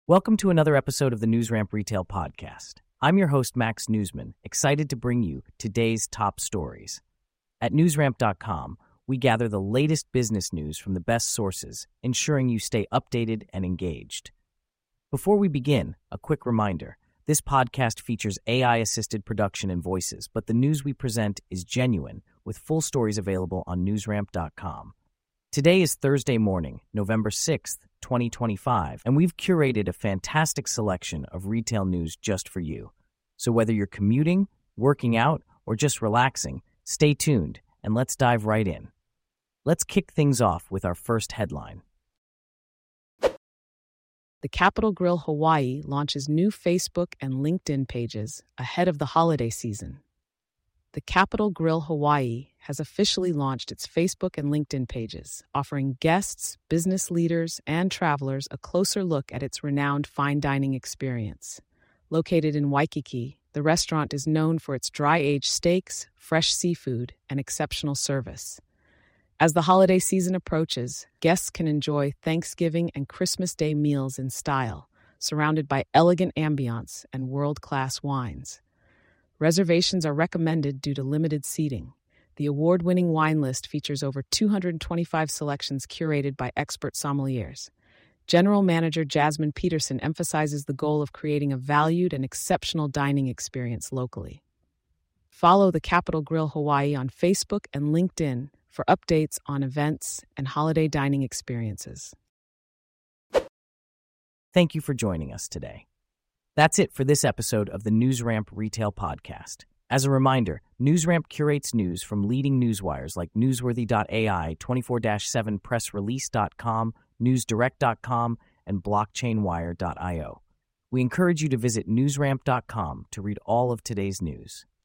Welcome to another episode of the NewsRamp Retail Podcast. I'm your host, Max Newsman, excited to bring you today's top stories. At newsramp.com, we gather the latest business news from the best sources, ensuring you stay updated and engaged. Before we begin, a quick reminder. This podcast features AI-assisted production and voices, but the news we present is genuine, with full stories available on newsramp.com. Today is Thursday morning, November 6th, 2025, and we've curated a fantastic selection of retail news just for you. So whether you're commuting, working out, or just relaxing, stay tuned and let's dive right in. Let's kick things off with our first headline. The Capital Grille Hawaii launches new Facebook and LinkedIn pages ahead of the holiday season. The Capital Grille Hawaii has officially launched its Facebook and LinkedIn pages, offering guests, business leaders, and travelers a closer look at its renowned fine dining experience. Located in Waikiki, the restaurant is known for its dry-aged steaks, fresh seafood, and exceptional service. As the holiday season approaches, guests can enjoy Thanksgiving and Christmas Day meals in style, surrounded by elegant ambiance and world-class wines. Reservations are recommended due to limited seating. The award-winning wine list features over 225 selections curated by expert sommeliers. General Manager Jasmine Peterson emphasizes the goal of creating a valued and exceptional dining experience locally. Follow the Capital Grille Hawaii on Facebook and LinkedIn for updates on events and holiday dining experiences. Thank you for joining us today. That's it for this episode of the NewsRamp Retail Podcast. As a reminder, NewsRamp curates news from leading newswires like Newsworthy.ai, 24/7pressrelease.com, NewsDirect.com, and BlockchainWire.io. We encourage you to visit newsramp.com to read all of today's news.